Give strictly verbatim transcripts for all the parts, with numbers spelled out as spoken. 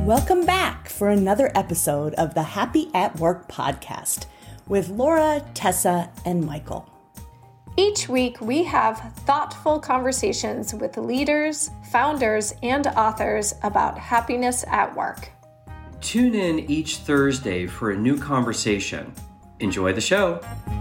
Welcome back for another episode of the Happy at Work podcast with Laura, Tessa, and Michael. Each week, we have thoughtful conversations with leaders, founders, and authors about happiness at work. Tune in each Thursday for a new conversation. Enjoy the show.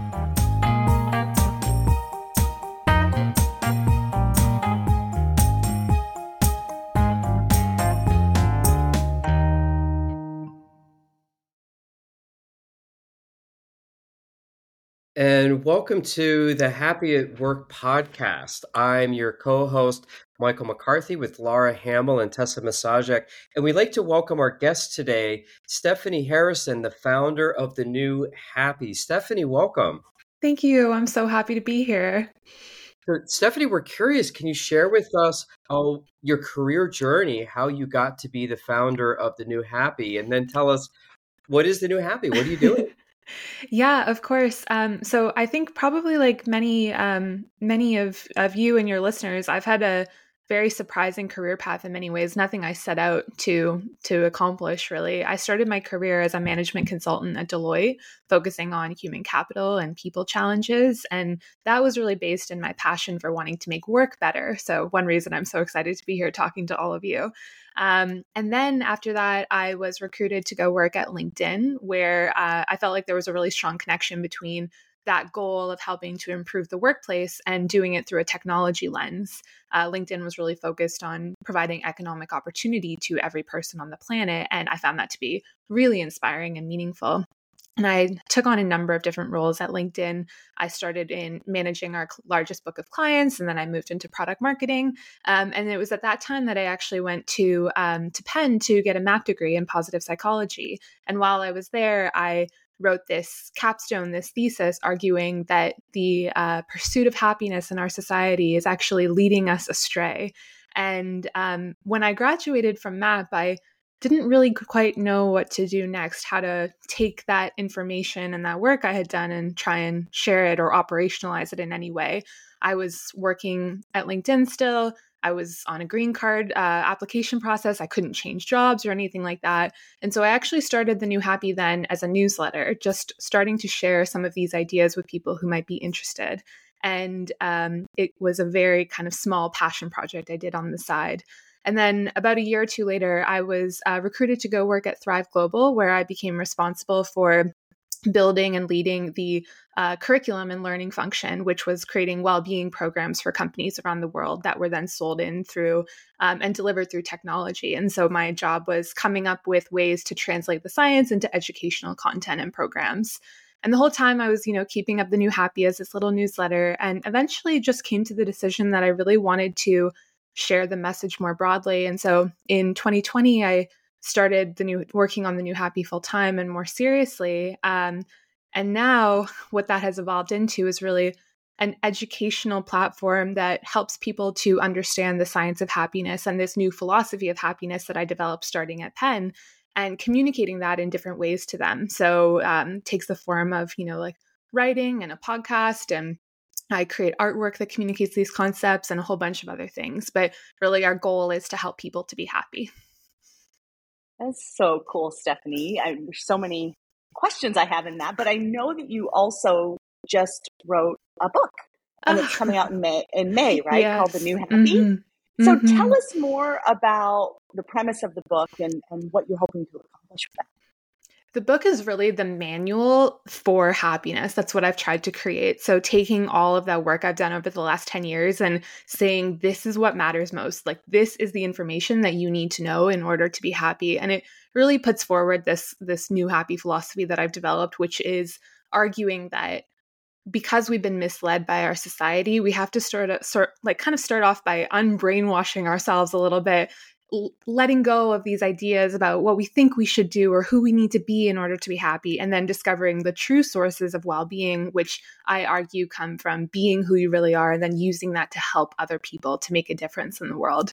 And welcome to the Happy at Work podcast. I'm your co-host, Michael McCarthy, with Laura Hamill and Tessa Masajek. And we'd like to welcome our guest today, Stephanie Harrison, the founder of the new Happy. Stephanie, welcome. Thank you. I'm so happy to be here. So, Stephanie, we're curious. Can you share with us how your career journey, how you got to be the founder of the new Happy? And then tell us, what is the new Happy? What are you doing? Yeah, of course. Um, so I think probably like many, um, many of, of you and your listeners, I've had a very surprising career path in many ways. Nothing I set out to to accomplish, really. I started my career as a management consultant at Deloitte, focusing on human capital and people challenges. And that was really based in my passion for wanting to make work better. So one reason I'm so excited to be here talking to all of you. Um, and then after that, I was recruited to go work at LinkedIn, where uh, I felt like there was a really strong connection between that goal of helping to improve the workplace and doing it through a technology lens. Uh, LinkedIn was really focused on providing economic opportunity to every person on the planet. And I found that to be really inspiring and meaningful. And I took on a number of different roles at LinkedIn. I started in managing our largest book of clients, and then I moved into product marketing. Um, and it was at that time that I actually went to um, to Penn to get a M A P degree in positive psychology. And while I was there, I wrote this capstone, this thesis, arguing that the uh, pursuit of happiness in our society is actually leading us astray. And um, when I graduated from M A P, I didn't really quite know what to do next, how to take that information and that work I had done and try and share it or operationalize it in any way. I was working at LinkedIn still. I was on a green card uh, application process. I couldn't change jobs or anything like that. And so I actually started the New Happy then as a newsletter, just starting to share some of these ideas with people who might be interested. And um, it was a very kind of small passion project I did on the side. And then about a year or two later, I was uh, recruited to go work at Thrive Global, where I became responsible for building and leading the uh, curriculum and learning function, which was creating well-being programs for companies around the world that were then sold in through um, and delivered through technology. And so my job was coming up with ways to translate the science into educational content and programs. And the whole time I was, you know, keeping up the New Happy as this little newsletter, and eventually just came to the decision that I really wanted to share the message more broadly. And so in twenty twenty, I started the new working on the New Happy full time and more seriously. Um, and now what that has evolved into is really an educational platform that helps people to understand the science of happiness and this new philosophy of happiness that I developed starting at Penn, and communicating that in different ways to them. So um, takes the form of, you know, like writing and a podcast, and I create artwork that communicates these concepts and a whole bunch of other things. But really our goal is to help people to be happy. That's so cool, Stephanie. I, there's so many questions I have in that, but I know that you also just wrote a book, and it's coming out in May, in May, right? Yes. Called The New Happy. Mm-hmm. So Mm-hmm. tell us more about the premise of the book and, and what you're hoping to accomplish with that. The book is really the manual for happiness. That's what I've tried to create. So taking all of that work I've done over the last ten years and saying, this is what matters most. Like, this is the information that you need to know in order to be happy. And it really puts forward this, this new happy philosophy that I've developed, which is arguing that because we've been misled by our society, we have to start, sort like kind of start off by unbrainwashing ourselves a little bit, letting go of these ideas about what we think we should do or who we need to be in order to be happy, and then discovering the true sources of well-being, which I argue come from being who you really are and then using that to help other people to make a difference in the world.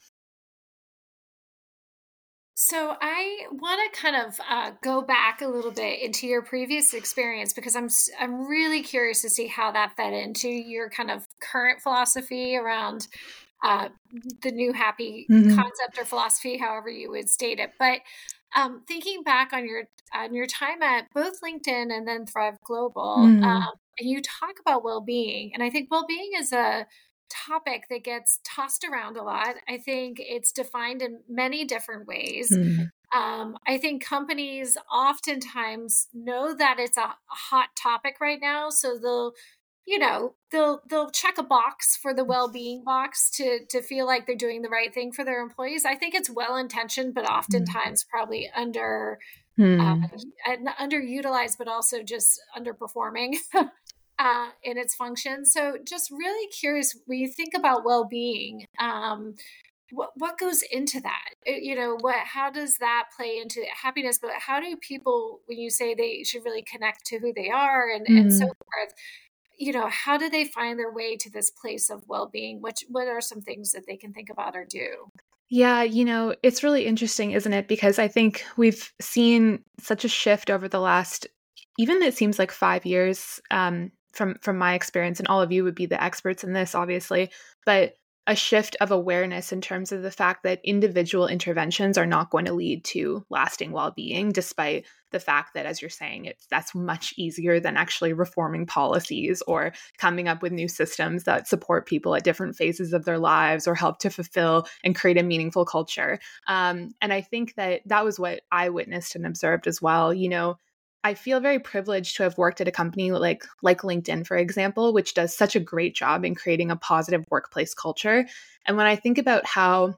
So I want to kind of uh, go back a little bit into your previous experience, because I'm I'm really curious to see how that fed into your kind of current philosophy around uh, the new happy Mm-hmm. concept or philosophy, however you would state it. But um, thinking back on your on your time at both LinkedIn and then Thrive Global, Mm-hmm. um, and you talk about well-being, and I think well-being is a topic that gets tossed around a lot. I think it's defined in many different ways. Mm-hmm. Um, I think companies oftentimes know that it's a hot topic right now, so they'll, you know, they'll they'll check a box for the well-being box to to feel like they're doing the right thing for their employees. I think it's well-intentioned, but oftentimes probably under Mm-hmm. uh, underutilized, but also just underperforming. Uh, in its function. So just really curious, when you think about well-being, um, what, what goes into that? You know, what, how does that play into happiness? But how do people, when you say they should really connect to who they are and, Mm-hmm. and so forth, you know, how do they find their way to this place of well-being? What, what are some things that they can think about or do? Yeah, you know, it's really interesting, isn't it? Because I think we've seen such a shift over the last, even it seems like five years, um, from from my experience, and all of you would be the experts in this, obviously, but a shift of awareness in terms of the fact that individual interventions are not going to lead to lasting well-being, despite the fact that, as you're saying, it's that's much easier than actually reforming policies or coming up with new systems that support people at different phases of their lives or help to fulfill and create a meaningful culture. Um, and I think that that was what I witnessed and observed as well. You know, I feel very privileged to have worked at a company like like LinkedIn, for example, which does such a great job in creating a positive workplace culture. And when I think about how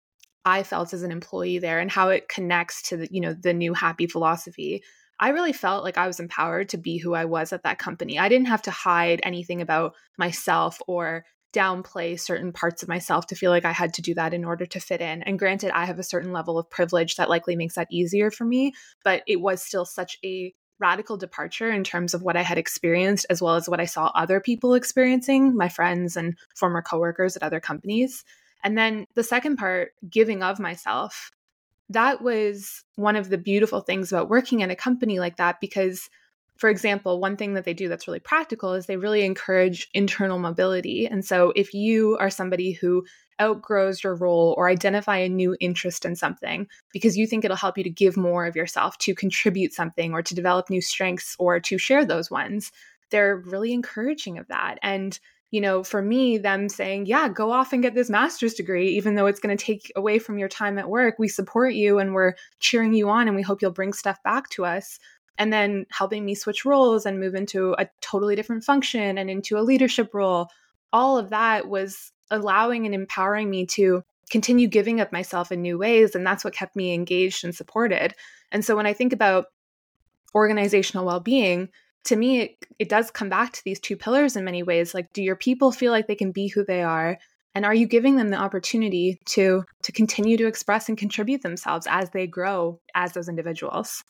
I felt as an employee there and how it connects to the, you know, the new happy philosophy, I really felt like I was empowered to be who I was at that company. I didn't have to hide anything about myself or downplay certain parts of myself to feel like I had to do that in order to fit in. And granted, I have a certain level of privilege that likely makes that easier for me, but it was still such a radical departure in terms of what I had experienced, as well as what I saw other people experiencing, my friends and former coworkers at other companies. And then the second part, giving of myself, that was one of the beautiful things about working at a company like that, because, for example, one thing that they do that's really practical is they really encourage internal mobility. And so if you are somebody who outgrows your role or identify a new interest in something because you think it'll help you to give more of yourself, to contribute something or to develop new strengths or to share those ones, they're really encouraging of that. And you know, for me, them saying, yeah, go off and get this master's degree, even though it's going to take away from your time at work, we support you and we're cheering you on and we hope you'll bring stuff back to us. And then helping me switch roles and move into a totally different function and into a leadership role. All of that was allowing and empowering me to continue giving of myself in new ways. And that's what kept me engaged and supported. And so when I think about organizational well-being, to me, it, it does come back to these two pillars in many ways. Like, do your people feel like they can be who they are? And are you giving them the opportunity to to continue to express and contribute themselves as they grow as those individuals?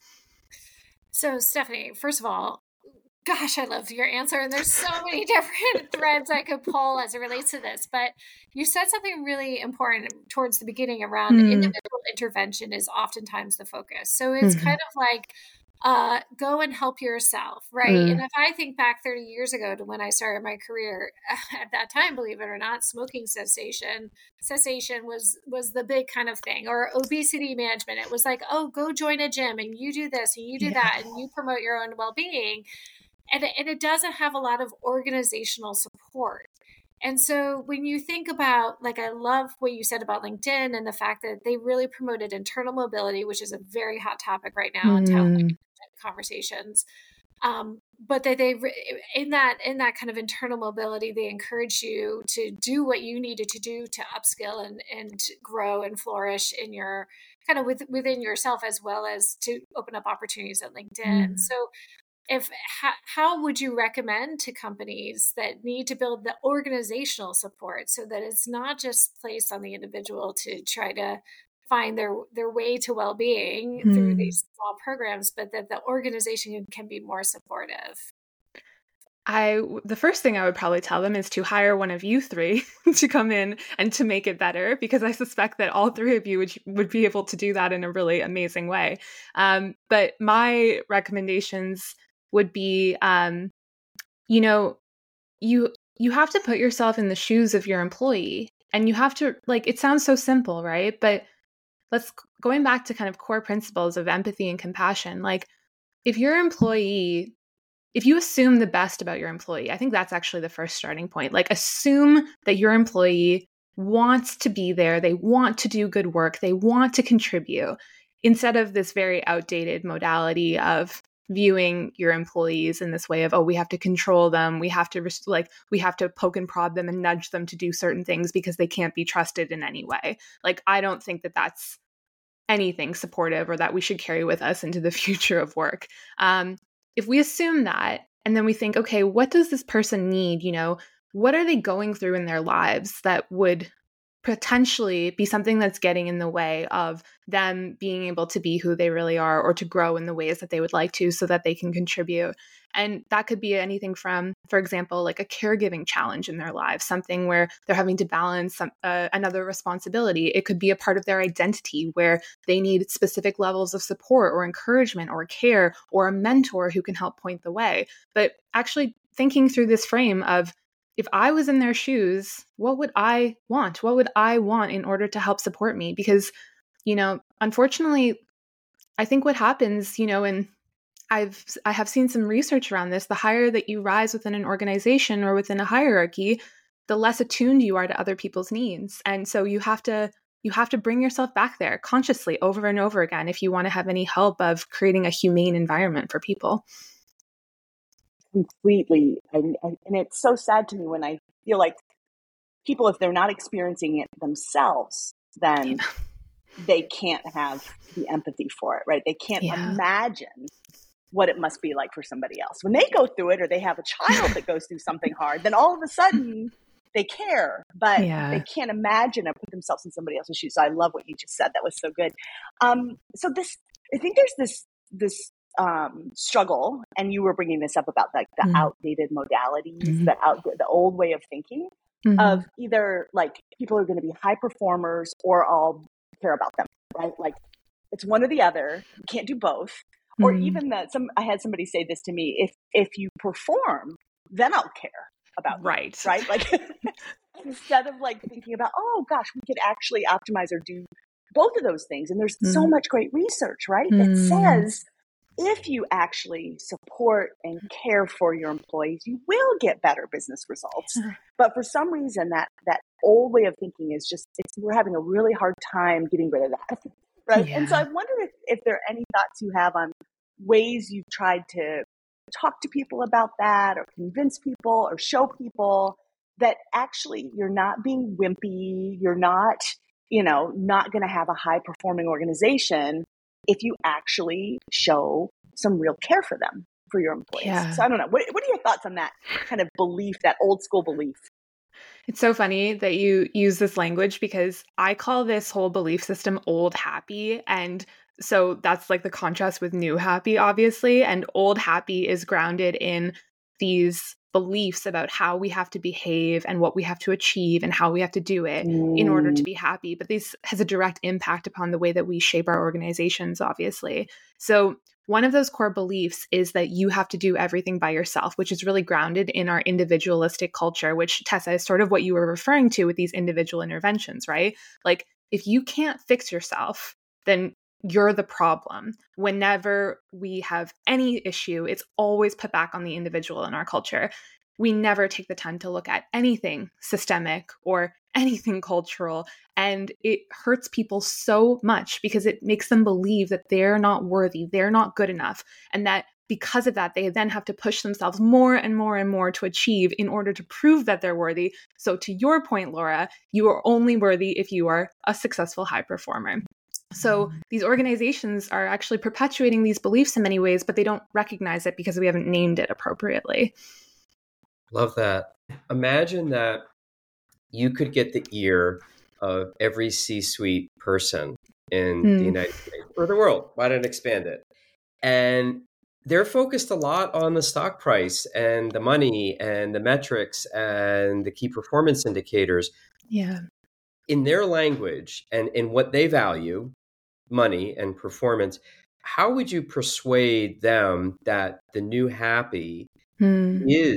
So, Stephanie, first of all, gosh, I love your answer. And there's so many different threads I could pull as it relates to this. But you said something really important towards the beginning around mm. individual intervention is oftentimes the focus. So it's mm-hmm. kind of like, Uh, go and help yourself, right? Mm. And if I think back thirty years ago to when I started my career, at that time, believe it or not, smoking cessation cessation was was the big kind of thing, or obesity management. It was like, oh, go join a gym and you do this and you do yeah. that and you promote your own well-being. And, and it doesn't have a lot of organizational support. And so when you think about, like, I love what you said about LinkedIn and the fact that they really promoted internal mobility, which is a very hot topic right now mm. in talent conversations. Um, but that they, in that, in that kind of internal mobility, they encourage you to do what you needed to do to upskill and, and grow and flourish in your kind of with, within yourself, as well as to open up opportunities at LinkedIn. Mm. So if how, how would you recommend to companies that need to build the organizational support so that it's not just placed on the individual to try to find their their way to well-being mm. through these small programs, but that the organization can be more supportive? I the first thing I would probably tell them is to hire one of you three to come in and to make it better, because I suspect that all three of you would would be able to do that in a really amazing way. Um, but my recommendations would be, um, you know, you you have to put yourself in the shoes of your employee. And you have to, like, it sounds so simple, right? But let's, going back to kind of core principles of empathy and compassion, like if your employee, if you assume the best about your employee, I think that's actually the first starting point. Like assume that your employee wants to be there, they want to do good work, they want to contribute, instead of this very outdated modality of viewing your employees in this way of, oh, we have to control them, we have to like we have to poke and prod them and nudge them to do certain things because they can't be trusted in any way. Like I don't think that that's anything supportive or that we should carry with us into the future of work. Um, if we assume that, and then we think, okay, what does this person need? You know, what are they going through in their lives that would potentially be something that's getting in the way of them being able to be who they really are or to grow in the ways that they would like to so that they can contribute. And that could be anything from, for example, like a caregiving challenge in their lives, something where they're having to balance some, uh, another responsibility. It could be a part of their identity where they need specific levels of support or encouragement or care or a mentor who can help point the way. But actually thinking through this frame of, if I was in their shoes, what would I want? What would I want in order to help support me? Because, you know, unfortunately, I think what happens, you know, and I've I have seen some research around this, the higher that you rise within an organization or within a hierarchy, the less attuned you are to other people's needs. And so you have to you have to bring yourself back there consciously over and over again if you want to have any help of creating a humane environment for people. Completely. And, and it's so sad to me when I feel like people, if they're not experiencing it themselves, then yeah. they can't have the empathy for it, right? They can't yeah. imagine what it must be like for somebody else. When they go through it or they have a child that goes through something hard, then all of a sudden they care, but yeah. they can't imagine or put themselves in somebody else's shoes. So I love what you just said. That was so good. Um, so this, I think there's this, this, um, struggle, and you were bringing this up about like the mm-hmm. outdated modalities, mm-hmm. the out, the old way of thinking mm-hmm. of either like people are going to be high performers or I'll care about them, right? Like it's one or the other. You can't do both. Mm-hmm. Or even that some, I had somebody say this to me, if, if you perform, then I'll care about right. you, right? Like instead of like thinking about, oh gosh, we could actually optimize or do both of those things. And there's mm-hmm. so much great research, right? Mm-hmm. That says, if you actually support and care for your employees, you will get better business results. But for some reason, that that old way of thinking is just, it's, we're having a really hard time getting rid of that, right? Yeah. And so I wonder if, if there are any thoughts you have on ways you've tried to talk to people about that or convince people or show people that actually you're not being wimpy, you're not, you know, not going to have a high performing organization if you actually show some real care for them, for your employees. Yeah. So I don't know. What, what are your thoughts on that kind of belief, that old school belief? It's so funny that you use this language because I call this whole belief system old happy. And so that's like the contrast with new happy, obviously. And old happy is grounded in these beliefs about how we have to behave and what we have to achieve and how we have to do it mm. in order to be happy. But this has a direct impact upon the way that we shape our organizations, obviously. So one of those core beliefs is that you have to do everything by yourself, which is really grounded in our individualistic culture, which, Tessa, is sort of what you were referring to with these individual interventions, right? Like, if you can't fix yourself, then you're the problem. Whenever we have any issue, it's always put back on the individual in our culture. We never take the time to look at anything systemic or anything cultural. And it hurts people so much because it makes them believe that they're not worthy, they're not good enough. And that because of that, they then have to push themselves more and more and more to achieve in order to prove that they're worthy. So to your point, Laura, you are only worthy if you are a successful high performer. So these organizations are actually perpetuating these beliefs in many ways, but they don't recognize it because we haven't named it appropriately. Love that. Imagine that you could get the ear of every C-suite person in mm. the United States or the world. Why not expand it? And they're focused a lot on the stock price and the money and the metrics and the key performance indicators. Yeah. In their language and in what they value, money and performance, how would you persuade them that the new happy mm. is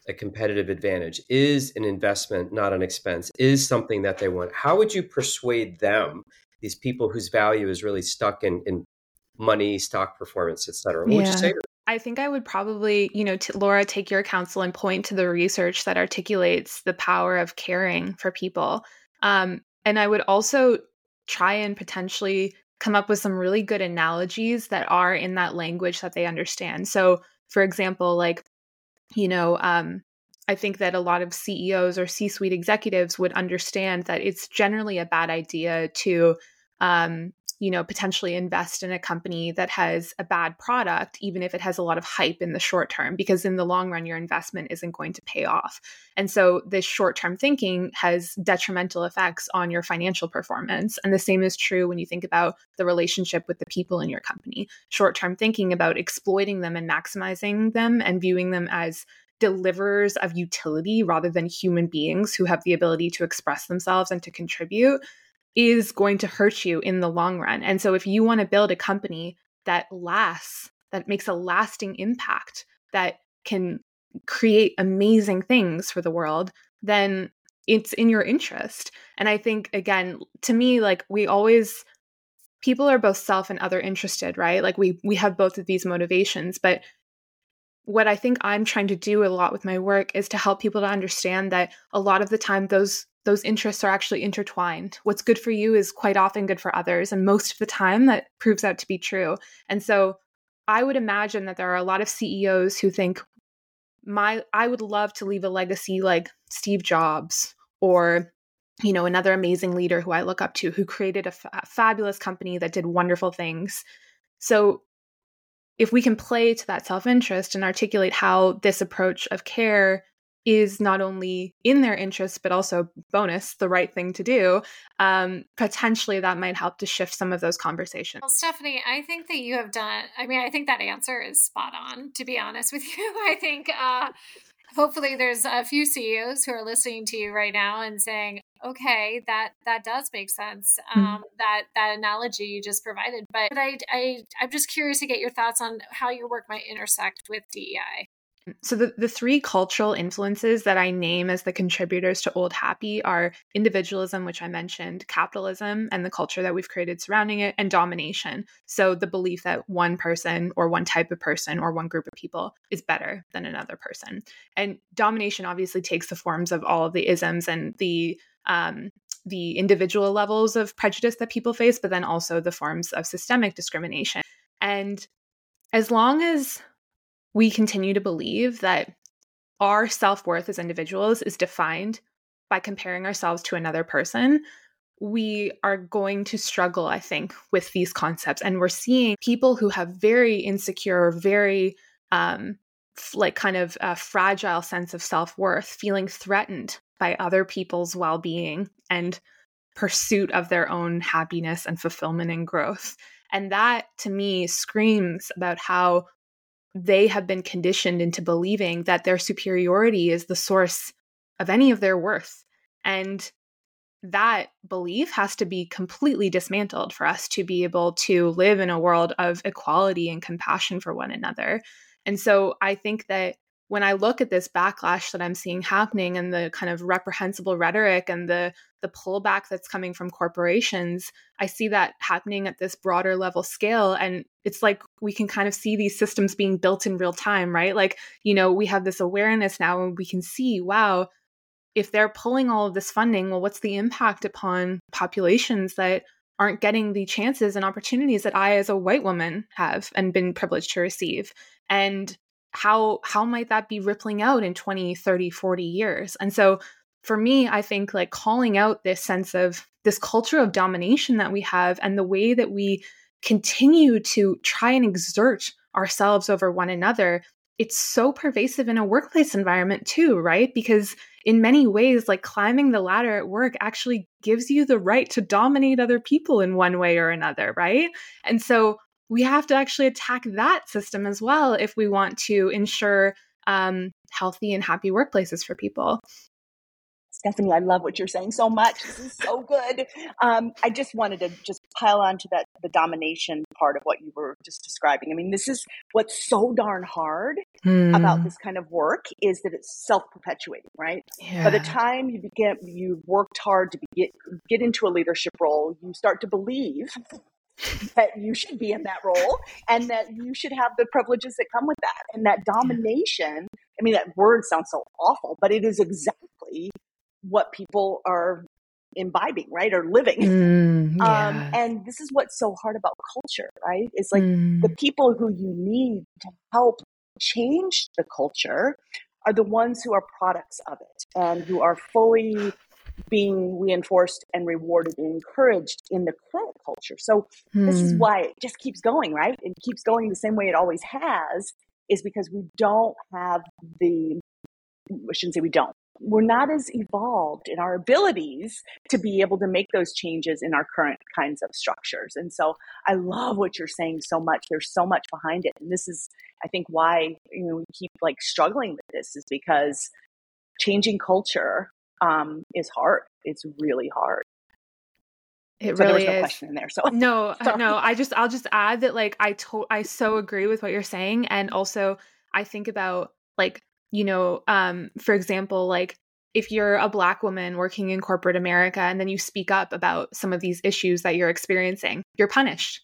a competitive advantage, is an investment, not an expense, is something that they want. How would you persuade them, these people whose value is really stuck in, in money, stock performance, et cetera? What yeah. would you say to them? I think I would probably, you know, t- Laura, take your counsel and point to the research that articulates the power of caring for people. Um, and I would also try and potentially come up with some really good analogies that are in that language that they understand. So, for example, like, you know, um, I think that a lot of C E Os or C-suite executives would understand that it's generally a bad idea to, um, you know, potentially invest in a company that has a bad product, even if it has a lot of hype in the short term, because in the long run, your investment isn't going to pay off. And so this short-term thinking has detrimental effects on your financial performance. And the same is true when you think about the relationship with the people in your company. Short-term thinking about exploiting them and maximizing them and viewing them as deliverers of utility rather than human beings who have the ability to express themselves and to contribute is going to hurt you in the long run. And so if you want to build a company that lasts, that makes a lasting impact, that can create amazing things for the world, then it's in your interest. And I think, again, to me, like we always, people are both self and other interested, right? Like we we have both of these motivations, but what I think I'm trying to do a lot with my work is to help people to understand that a lot of the time those those interests are actually intertwined. What's good for you is quite often good for others. And most of the time that proves out to be true. And so I would imagine that there are a lot of C E Os who think, my I would love to leave a legacy like Steve Jobs or, you know, another amazing leader who I look up to, who created a, f- a fabulous company that did wonderful things. So if we can play to that self-interest and articulate how this approach of care is not only in their interest, but also bonus, the right thing to do, um, potentially that might help to shift some of those conversations. Well, Stephanie, I think that you have done, I mean, I think that answer is spot on, to be honest with you. I think uh, hopefully there's a few C E Os who are listening to you right now and saying, okay, that that does make sense. Um, mm-hmm. That that analogy you just provided. But, but I, I, I'm just curious to get your thoughts on how your work might intersect with D E I. So the, the three cultural influences that I name as the contributors to Old Happy are individualism, which I mentioned, capitalism and the culture that we've created surrounding it, and domination. So the belief that one person or one type of person or one group of people is better than another person. And domination obviously takes the forms of all of the isms and the um, the individual levels of prejudice that people face, but then also the forms of systemic discrimination. And as long as we continue to believe that our self-worth as individuals is defined by comparing ourselves to another person, we are going to struggle, I think, with these concepts. And we're seeing people who have very insecure, very um, f- like kind of a fragile sense of self-worth, feeling threatened by other people's well-being and pursuit of their own happiness and fulfillment and growth. And that, to me, screams about how they have been conditioned into believing that their superiority is the source of any of their worth. And that belief has to be completely dismantled for us to be able to live in a world of equality and compassion for one another. And so I think that when I look at this backlash that I'm seeing happening and the kind of reprehensible rhetoric and the the pullback that's coming from corporations, I see that happening at this broader level scale. And it's like we can kind of see these systems being built in real time, right? Like, you know, we have this awareness now and we can see, wow, if they're pulling all of this funding, well, what's the impact upon populations that aren't getting the chances and opportunities that I as a white woman have and been privileged to receive? And how how might that be rippling out in twenty, thirty, forty years? And so for me, I think like calling out this sense of this culture of domination that we have and the way that we continue to try and exert ourselves over one another, it's so pervasive in a workplace environment too, right? Because in many ways, like climbing the ladder at work actually gives you the right to dominate other people in one way or another, right? And so we have to actually attack that system as well if we want to ensure um, healthy and happy workplaces for people. Stephanie, I love what you're saying so much. This is so good. Um, I just wanted to just pile on to that, the domination part of what you were just describing. I mean, this is what's so darn hard hmm. about this kind of work is that it's self-perpetuating, right? Yeah. By the time you begin, you've worked hard to get, get into a leadership role, you start to believe that you should be in that role and that you should have the privileges that come with that. And that domination, I mean, that word sounds so awful, but it is exactly what people are imbibing, right? Or living. Mm, yeah. um, and this is what's so hard about culture, right? It's like mm. the people who you need to help change the culture are the ones who are products of it and who are fully being reinforced and rewarded and encouraged in the current culture. So mm. this is why it just keeps going, right? It keeps going the same way it always has, is because we don't have the, I shouldn't say we don't, we're not as evolved in our abilities to be able to make those changes in our current kinds of structures. And so I love what you're saying so much. There's so much behind it. And this is, I think, why, you know, we keep like struggling with this, is because changing culture um, is hard. It's really hard. It so really there was no is. question in there. So no, no, I just, I'll just add that like, I to- I so agree with what you're saying. And also I think about like, you know, um, for example, like if you're a Black woman working in corporate America and then you speak up about some of these issues that you're experiencing, you're punished.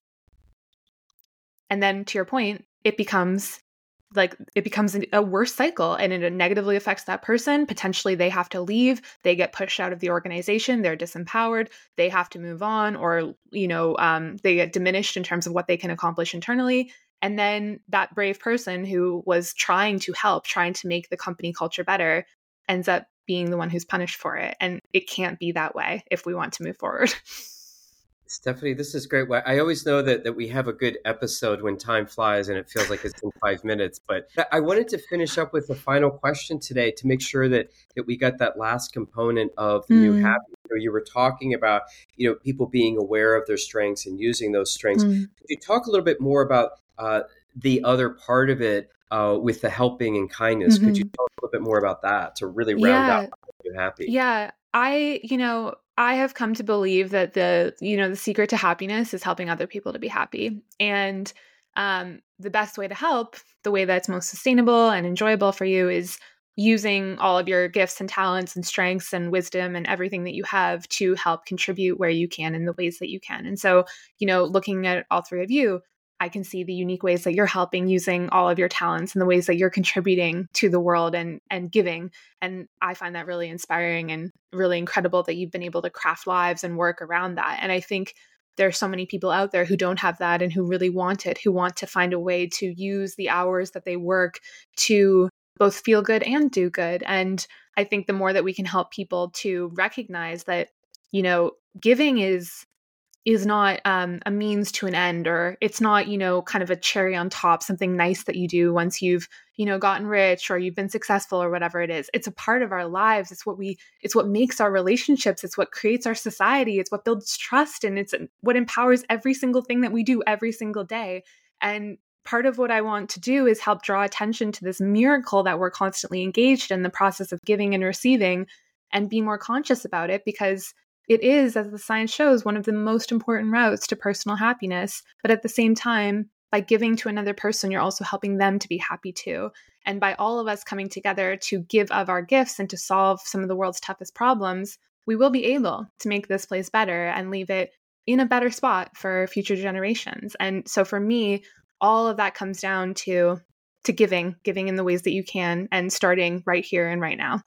And then to your point, it becomes like, it becomes a worse cycle and it negatively affects that person. Potentially they have to leave, they get pushed out of the organization, they're disempowered, they have to move on, or, you know, um, they get diminished in terms of what they can accomplish internally. And then that brave person who was trying to help, trying to make the company culture better, ends up being the one who's punished for it. And it can't be that way if we want to move forward. Stephanie, this is great. I always know that, that we have a good episode when time flies and it feels like it's in five minutes. But I wanted to finish up with a final question today to make sure that, that we got that last component of the mm. new happy. You know, you were talking about, you know, people being aware of their strengths and using those strengths. Mm. Could you talk a little bit more about uh, the other part of it uh, with the helping and kindness? Mm-hmm. Could you talk a little bit more about that to really round yeah. out New Happy? Yeah, I, you know, I have come to believe that the, you know, the secret to happiness is helping other people to be happy. And um, the best way to help, the way that's most sustainable and enjoyable for you, is using all of your gifts and talents and strengths and wisdom and everything that you have to help contribute where you can in the ways that you can. And so, you know, looking at all three of you, I can see the unique ways that you're helping using all of your talents and the ways that you're contributing to the world and, and giving. And I find that really inspiring and really incredible that you've been able to craft lives and work around that. And I think there are so many people out there who don't have that and who really want it, who want to find a way to use the hours that they work to both feel good and do good. And I think the more that we can help people to recognize that, you know, giving is is not um, a means to an end, or it's not, you know, kind of a cherry on top, something nice that you do once you've, you know, gotten rich or you've been successful or whatever it is. It's a part of our lives. It's what we, it's what makes our relationships. It's what creates our society. It's what builds trust. And it's what empowers every single thing that we do every single day. And part of what I want to do is help draw attention to this miracle that we're constantly engaged in, the process of giving and receiving, and be more conscious about it, because it is, as the science shows, one of the most important routes to personal happiness. But at the same time, by giving to another person, you're also helping them to be happy too. And by all of us coming together to give of our gifts and to solve some of the world's toughest problems, we will be able to make this place better and leave it in a better spot for future generations. And so for me, all of that comes down to, to giving, giving in the ways that you can, and starting right here and right now.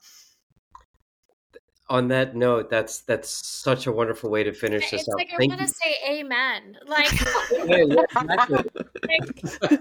On that note, that's that's such a wonderful way to finish this it's up. Like I Thank want you. to say amen. Like, yeah, yeah, exactly. like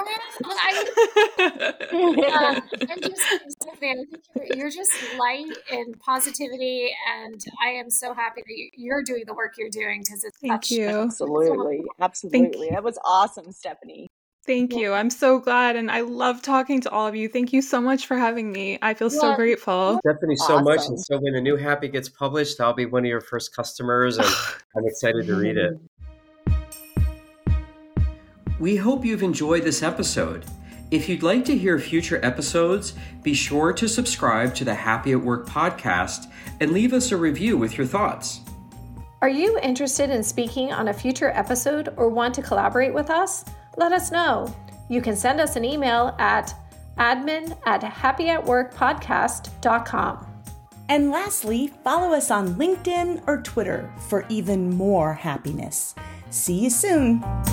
I, uh, I'm just, Stephanie, I think you're, you're just light and positivity, and I am so happy that you're doing the work you're doing, because it's Thank such, you. Absolutely, absolutely. That was awesome, Stephanie. Thank you. I'm so glad. And I love talking to all of you. Thank you so much for having me. I feel so Yeah. grateful. Stephanie, so Awesome. much. And so when the New Happy gets published, I'll be one of your first customers, and I'm excited to read it. We hope you've enjoyed this episode. If you'd like to hear future episodes, be sure to subscribe to the Happy at Work podcast and leave us a review with your thoughts. Are you interested in speaking on a future episode or want to collaborate with us? Let us know. You can send us an email at admin at happy at work podcast dot com. And lastly, follow us on LinkedIn or Twitter for even more happiness. See you soon.